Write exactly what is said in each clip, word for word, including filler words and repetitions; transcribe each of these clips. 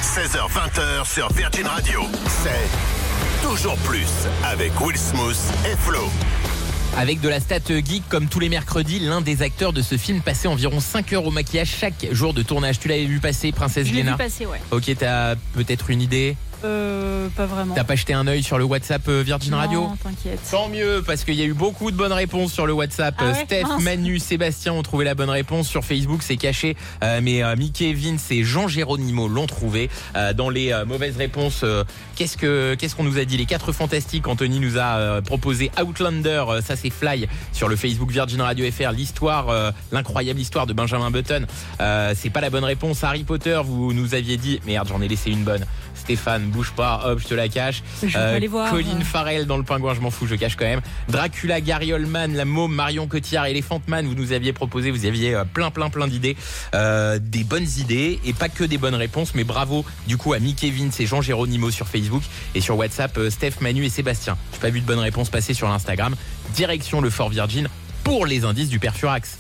seize heures vingt sur Virgin Radio. C'est Toujours Plus avec Will Smith et Flo. Avec de la stat geek comme tous les mercredis, l'un des acteurs de ce film passait environ cinq heures au maquillage chaque jour de tournage. Tu l'avais vu passer, Princesse Je l'ai Glénat? vu passer, ouais. Ok, t'as peut-être une idée? Euh, pas vraiment. T'as pas jeté un œil sur le WhatsApp Virgin non, Radio? Non, t'inquiète. Tant mieux, parce qu'il y a eu beaucoup de bonnes réponses sur le WhatsApp. Ah ouais, Steph, mince. Manu, Sébastien ont trouvé la bonne réponse. Sur Facebook, c'est caché. Euh, mais euh, Mickey, Vince et Jean Géronimo l'ont trouvé. Euh, dans les euh, mauvaises réponses, euh, qu'est-ce que qu'est-ce qu'on nous a dit? Les quatre fantastiques. Anthony nous a euh, proposé Outlander. Euh, ça, c'est Fly sur le Facebook Virgin Radio F R. L'histoire, euh, l'incroyable histoire de Benjamin Button. Euh, c'est pas la bonne réponse. Harry Potter, vous nous aviez dit. Merde, j'en ai laissé une bonne. Stéphane, bouge pas, hop, je te la cache. Je vais aller voir. Colin Farrell dans Le Pingouin, je m'en fous, je cache quand même. Dracula, Gary Oldman, La Môme, Marion Cotillard, Elephant Man, vous nous aviez proposé, vous aviez euh, plein plein plein d'idées, euh, des bonnes idées et pas que des bonnes réponses, mais bravo du coup à Mickey, Vince et Jean Géronimo sur Facebook et sur WhatsApp, euh, Steph, Manu et Sébastien. J'ai pas vu de bonnes réponses passer sur l'Instagram. Direction le Fort Virgin pour les indices du Père Furax.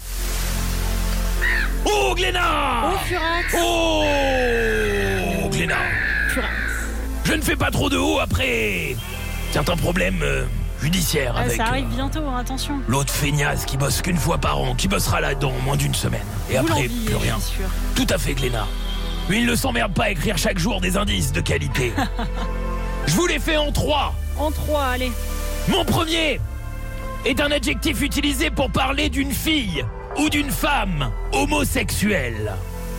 Oh Glénat! Oh Furax! Oh Glénat! Furax. Je ne fais pas trop de haut après certains problèmes euh, judiciaires Ah, avec ça arrive euh, bientôt, hein, attention. l'autre feignasse qui bosse qu'une fois par an, qui bossera là dans moins d'une semaine. Et Vous après, l'enviez, plus rien. je suis sûre. Tout à fait, Glénat. Mais il ne s'emmerde pas à écrire chaque jour des indices de qualité. Je vous les fais en trois. En trois, allez. Mon premier est un adjectif utilisé pour parler d'une fille ou d'une femme homosexuelle.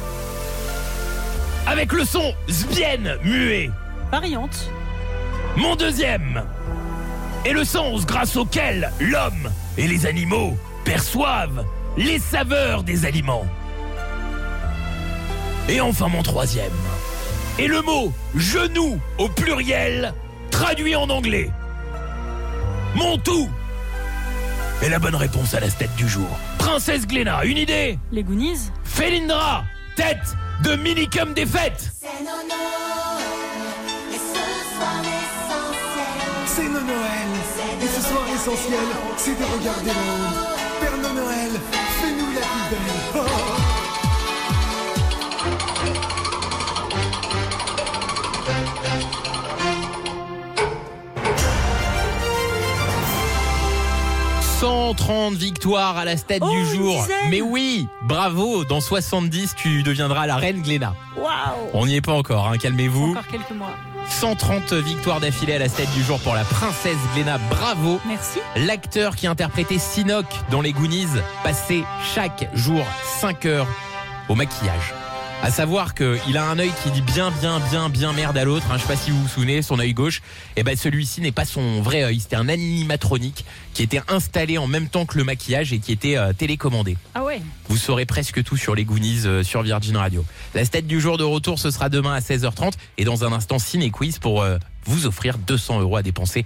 Avec le son zbien muet. Variante. Mon deuxième est le sens grâce auquel l'homme et les animaux perçoivent les saveurs des aliments. Et enfin mon troisième est le mot genou au pluriel traduit en anglais. Mon tout est la bonne réponse à la stat du jour. Princesse Glénat, une idée? Les Goonies. Félindra, tête de Minicum des fêtes. C'est nos Noël, et ce soir l'essentiel. C'est nos Noël, et ce soir l'essentiel, c'est de regarder le haut. Père Noël, fais-nous la plus belle. Oh. cent trente victoires à la stat Oh, du une jour. dizaine. Mais oui, bravo, dans soixante-dix, tu deviendras la reine Glénat. Waouh. On n'y est pas encore, hein, calmez-vous. Encore quelques mois. cent trente victoires d'affilée à la stat du jour pour la princesse Glénat, bravo. Merci. L'acteur qui interprétait Sinoc dans les Goonies passait chaque jour cinq heures au maquillage. À savoir qu'il a un œil qui dit bien, bien, bien, bien merde à l'autre. Hein, je sais pas si vous vous souvenez, son œil gauche. Et ben celui-ci n'est pas son vrai œil. C'était un animatronique qui était installé en même temps que le maquillage et qui était euh, télécommandé. Ah ouais. Vous saurez presque tout sur les Goonies euh, sur Virgin Radio. La stat du jour de retour, ce sera demain à seize heures trente. Et dans un instant, Ciné Quiz pour euh, vous offrir deux cents euros à dépenser